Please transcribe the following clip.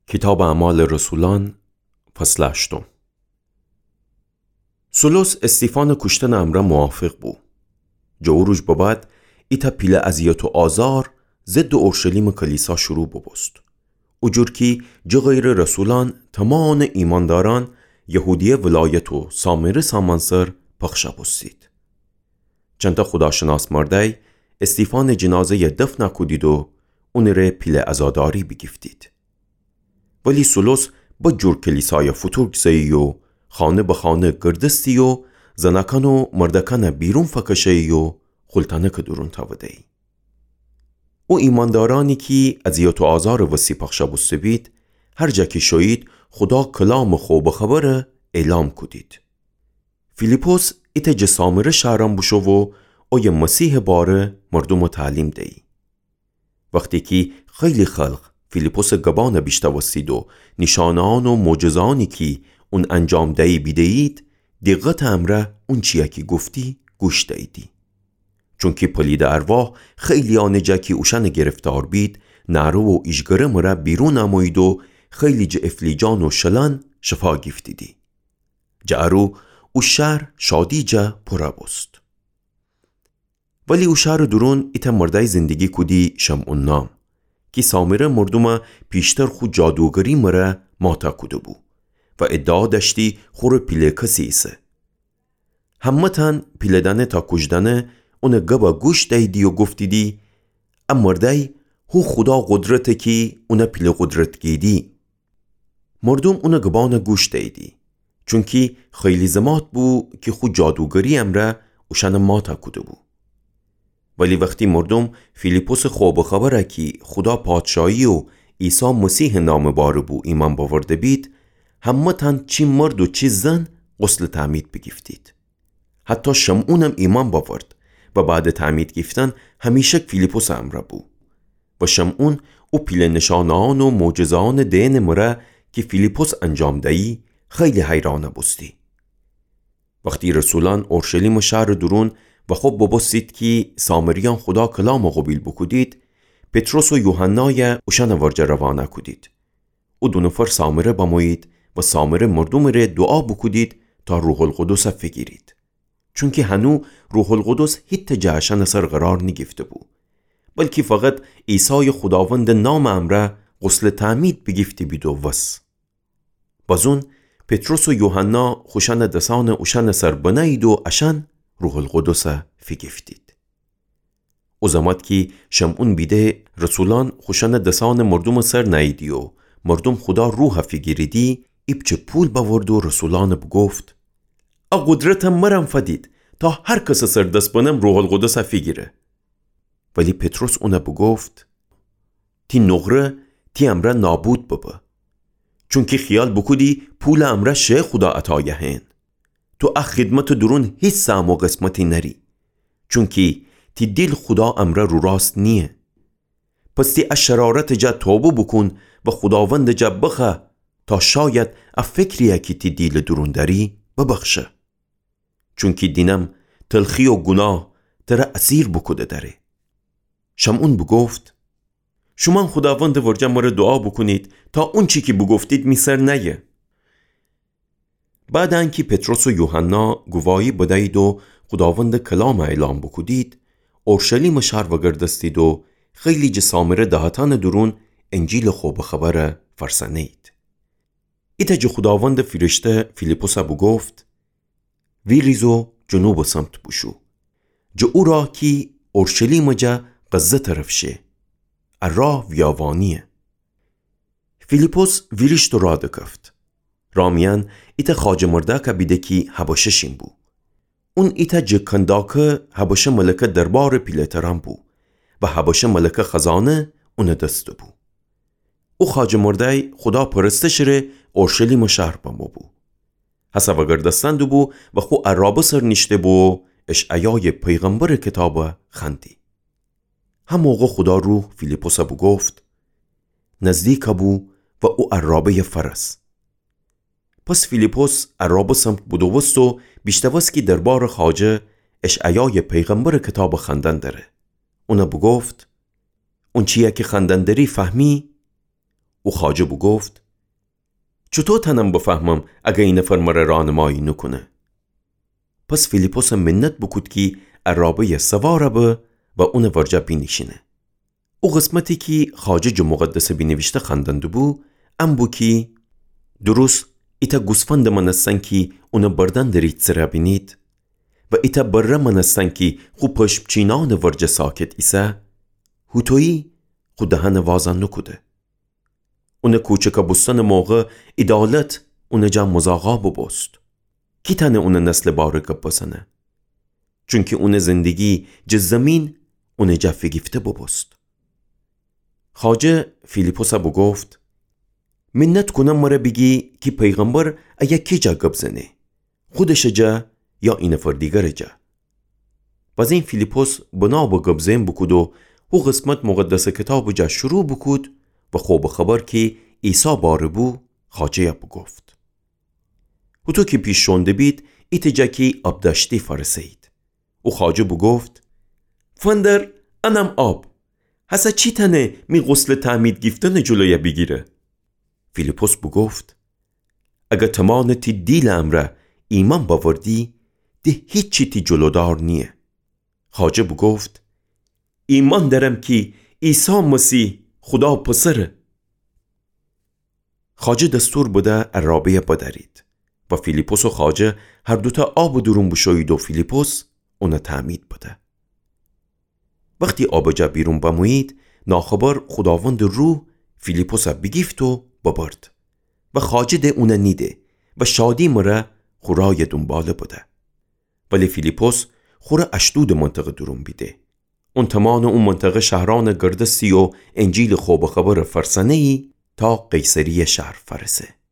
کتاب اعمال رسولان فصل 8. سولوس استیفان کشتن امره موافق بو. جو روز بابد ایتا پیل اذیت و آزار ضد اورشلیم کلیسا شروع ببست. اجور کی جو غیر رسولان تمام ایمانداران یهودی ولایت و سامره سامانسر پخشا بستید. چند خداشناس مرده استیفان جنازه دفن کدید و اون ره پیل ازاداری بگفتید. ولی سولوس با جور کلیسای فتور گزهی و خانه به خانه گردستی و زنکان و مردکان بیرون فکشهی و خلطانه که درون تاوده ای. او ایماندارانی که اذیت و آزار وسی پخشا بسته بید هر جا که شوید خدا کلام خوب خبره اعلام کدید. فیلیپوس ایت جسامره شهران بشو و اوی مسیح باره مردم تعلیم دی. وقتی که خیلی خلق فیلیپوس گبان بیشتر وستید و نشانان و معجزانی که اون انجام دهی بیدهید دقت امره اون چیه که گفتی گوش دهیدی. چون که پلید ارواح خیلی آنجا که اوشن گرفتار بید نرو و ایشگره مره بیرون اموید و خیلی جه افلیجان و شلن شفا گفتیدی. جارو او شهر شادی جه پره بست. ولی او شهر درون ایتا مرده زندگی کدی شمعون نام که سامره مردم پیشتر خود جادوگری مره ماتا کده بو و ادعا داشتی خور پیله کسی ایسه. همه تن پیله دانه تا کجدانه اونه گبا گوش دایدی و گفتیدی ام مرده هو خدا قدرته که اونه پیله قدرت گیدی. مردم اونه گبان گوش دایدی چونکه خیلی زمات بو که خود جادوگری امره اوشن ماتا کده بو. ولی وقتی مردم فیلیپوس خوب خبره که خدا پادشاهی و عیسی مسیح نام باره بو ایمان باورده بید همه تن چی مرد و چی زن غسل تعمید بگفتید. حتی شمعونم ایمان باورد و بعد تعمید گفتن همیشه فیلیپوس امره بو و شمعون او پیل نشانان و معجزان دین مره که فیلیپوس انجام دهی خیلی حیرانه بستی. وقتی رسولان اورشلیم شهر درون و خب ببستید که سامریان خدا کلام قبیل بکدید پتروس و یوحنای اوشن ورجه روانه کدید. او دو نفر سامره بموید و سامره مردم ره دعا بکدید تا روح القدس فگیرید. چونکه هنو روح القدس هیت جهشن سر قرار نگفته بو بلکه فقط عیسی خداوند نام امره غسل تعمید بگفتی بید و وس. بازون پتروس و یوحنا خوشن دسان اوشن سر بناید و اشن روح القدس فگفتید. او زماد که شمعون بیده رسولان خوشن دسان مردم سر نایدی و مردم خدا روح فگیریدی ایب چه پول باورد و رسولان بگفت قدرتم مرم فدید تا هر کس سر دست بنم روح القدس فگیره. ولی پتروس اونه بگفت تی نغره تی امره نابود ببا چون که خیال بکودی پول امره شه خدا عطایه هن. تو خدمت درون هیچ سهم و قسمتی نری چون که تی دل خدا امره رو راست نیه. پس تی شرارت جا توبه بکن و خداوند جا بخه تا شاید فکریه که تی دل درون داری ببخشه. چون که دینم تلخی و گناه تره اسیر بکده داره. شمعون بگفت شما خداوند ورجه مره دعا بکنید تا اون چی که بگفتید میسر نیه. بعد انکی پتروس و یوحنا گواهی بدهید و خداوند کلام اعلام بکدید اورشلیم شهر و گردستید و خیلی جسامره دهتان درون انجیل خوب خبره فرسنید. ایتا جو خداوند فرشته فیلیپوس بگفت وی ریزو جنوب سمت بشو جو او راه کی اورشلیم جا غزه طرف شه راه ویاوانیه. فیلیپوس ویریشت را دکفت. رامیان ایتا خاج مرده که بیده کی حباشه شین بو. اون ایتا جکنداکه حباشه ملکه دربار پیلتران بو و حباشه ملکه خزانه اون دسته بو. او خاج مرده خدا پرستش ره اورشلیم شهر بمو بو. حسب گردستند بو و خو عرابه سر نشته بو اشعیای پیغمبر کتاب خندی. هم موقع خدا روح فیلیپوس بو گفت نزدیک بو و او عرابه فرس. پس فیلیپوس عرابه سمت بودوست و بیشتوست که دربار خاجه اشعیای پیغمبر کتاب خندن داره. اونا بگفت اون چیه که خندن داری فهمی؟ او خواجه بو گفت چطور تنم بفهمم اگه این نفر مرا رانمایی نکنه؟ پس فیلیپوس منت بکود که عرابه سواره به و اون ورجا بینشینه. او قسمتی که خواجه جو مقدسه بینوشته خندنده بو ام بو که درست ایتا گوسفند من هستن که اون بردن درید سره بینید و ایتا بره من هستن که خوب پشمچینان ورجا ساکت ایسا هوتویی خود دهن وازن نکوده. اون کوچکا بستن موقع ادالت اون جا مزاقا ببست. کی تنه اون نسل باره گپ بزنه؟ چونکه اون زندگی جز زمین اون جا فگیفته ببست. خواجه فیلیپوس بو گفت منت کنم مرا بگی که پیغمبر ایا کی جا گپ زنه؟ خودش جا یا این نفر دیگر جا؟ باز این فیلیپوس بنا با گپ زن بکود و او قسمت مقدس کتاب جا شروع بکود و خوب خبر که عیسی باره بو خواجه بو گفت و تو که پیش شونده بید ایت جا که آب داشتی فرسید. او خواجه بو گفت فندر انم آب حسا چی تنه می غسل تعمید گفتن جلوی بگیره؟ فیلیپوس بو گفت اگه تمام تی دیل امره ایمان باوردی ده هیچی تی جلودار نیه. خواجه بو گفت ایمان دارم که عیسی مسیح خدا پسره. خواجه دستور بوده عرابه بدارید و فیلیپوس و خواجه هر دوتا آب و درون بشوید و فیلیپوس اون تعمید بوده. وقتی آب جا بیرون بموید ناخبر خداوند روح فیلیپوس بگیفت و ببرد و خواجه ده اون نیده و شادی مره خورای دنباله بوده. ولی فیلیپوس خوره اشدود منطقه درون بیده. اون تمام اون منطقه شهران گردسی و انجیل خوب خبر فرسانه‌ای تا قیصریه شهر فرسه.